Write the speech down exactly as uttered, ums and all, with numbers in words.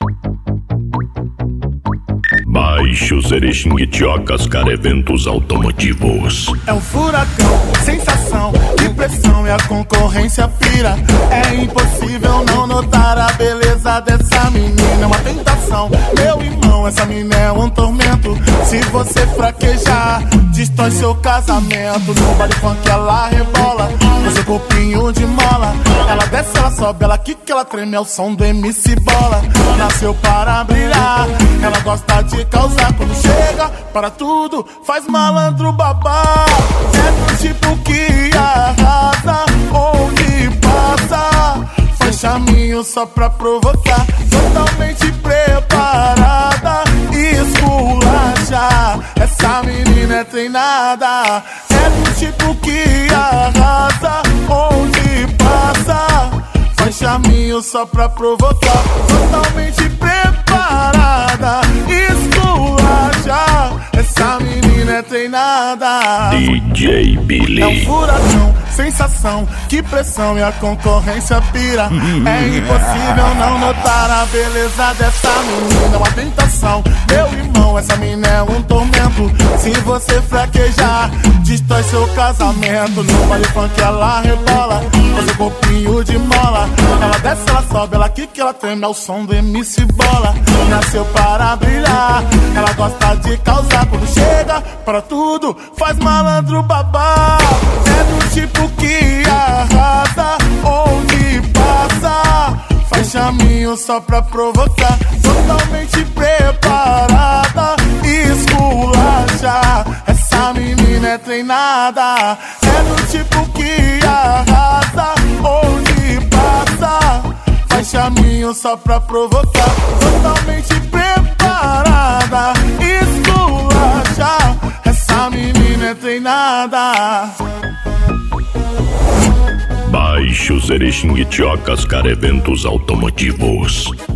Baixo Xerechinguetiocas, cara, eventos automotivos. É um furacão, sensação, que pressão e a concorrência pira. É impossível não notar a beleza dessa menina. É uma tentação, meu irmão, essa menina é um tormento. Se você fraquejar, destrói seu casamento. No baile funk ela rebola, com seu corpinho de mola. Ela desce, ela sobe, ela quica, ela treme, é o som do M C Bola. Nasceu para brilhar, ela gosta de causar. Quando chega, para tudo, faz malandro babá. É do tipo que arrasa onde passa, faz chaminho só pra provocar. Totalmente preparada, esculacha. Essa menina é treinada. É do tipo que arrasa onde passa, faz chaminho só pra provocar. Totalmente preparada, esculacha. Essa menina é treinada. D J Billy. É um furacão, sensação, que pressão e a concorrência pira. É impossível não notar a beleza dessa menina. Uma tentação, meu irmão, essa menina é um tormento. Se você fraquejar, destrói seu casamento. No baile funk ela rebola, com seu corpinho de mola. Ela desce, ela sobe, ela quica, ela treme, é o som do M C Bola. Nasceu para brilhar, ela gosta de causar. Quando chega, para tudo, faz malandro babá. É do tipo que arrasa onde passa, faz chaminho só pra provocar. Totalmente preparada, esculacha. Essa menina é treinada. É do tipo que arrasa onde passa, faz chaminho só pra provocar. Totalmente preparada, esculacha. Essa menina é treinada. Baixo Xerechinguetiocas, cara, eventos automotivos.